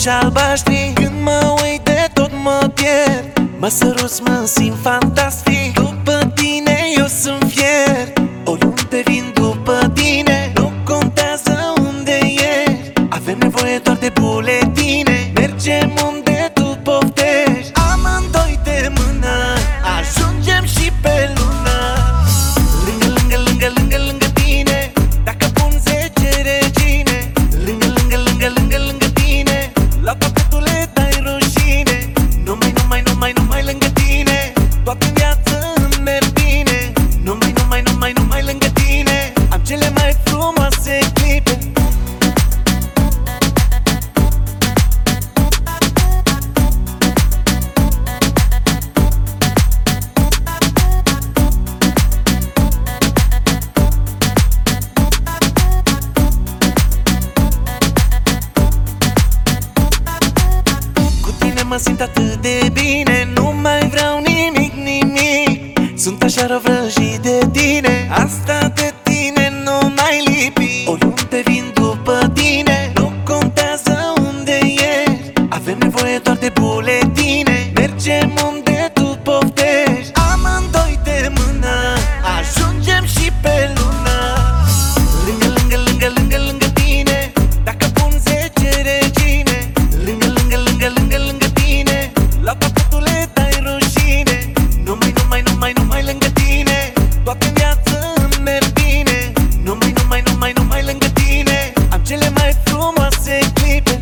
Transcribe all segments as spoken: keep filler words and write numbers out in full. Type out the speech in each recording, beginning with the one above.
și albaștri. Când mă uit de tot mă pierd, mă săruți, mă simt fantastic. După tine eu sunt fier, oriunde vin după tine. Nu contează unde ești, avem nevoie doar de buletine. Mergem unde tu poftești, amândoi de mână, ajungem și pe lună. Lângă, lângă, lângă, lângă, lângă tine, dacă pun zece regine. Lângă, lângă, lângă, lângă, lângă tine, la toate tu le dai rușine. Numai, numai, numai, numai lângă tine, toată viața îmi merg bine. Numai, numai, numai, numai lângă tine, am cele mai frumoase clipe. Mă simt atât de bine, nu mai vreau nimic, nimic. Sunt așa răvrăjit de tine, asta de tine nu mai lipi. Oriunde vin după tine, nu contează unde ești, avem nevoie doar de buletine. Mergem unde tu poftești, amândoi de mână, ajungem și pe lună. Lângă, lângă, lângă, lângă, lângă tine, dacă pun zece regine. Lângă, lângă, lângă, lângă, lângă tine, la toate tu le dai rușine. Numai, numai, numai, numai lângă tine, toată viața îmi merg bine. Numai, numai, numai, numai lângă tine, am cele mai frumoase clipe.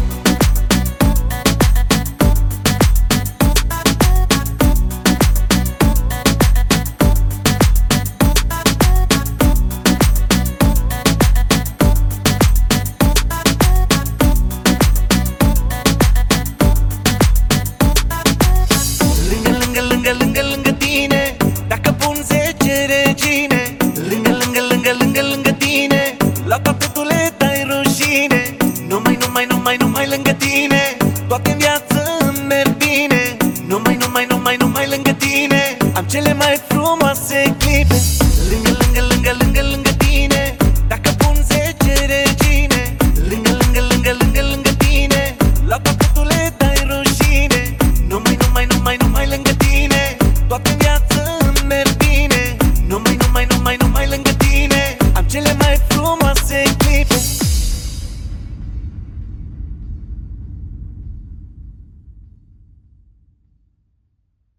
Lângă, lângă, lângă tine, dacă pun zece regine. Lângă, lângă, lângă, lângă, lângă tine, la toate tu le dai rușine. Numai, numai, numai, numai lângă tine, toată viața îmi merg bine. Numai, numai, numai, numai lângă tine, am cele mai frumoase clipe. Lângă, lângă, lângă, lângă, lângă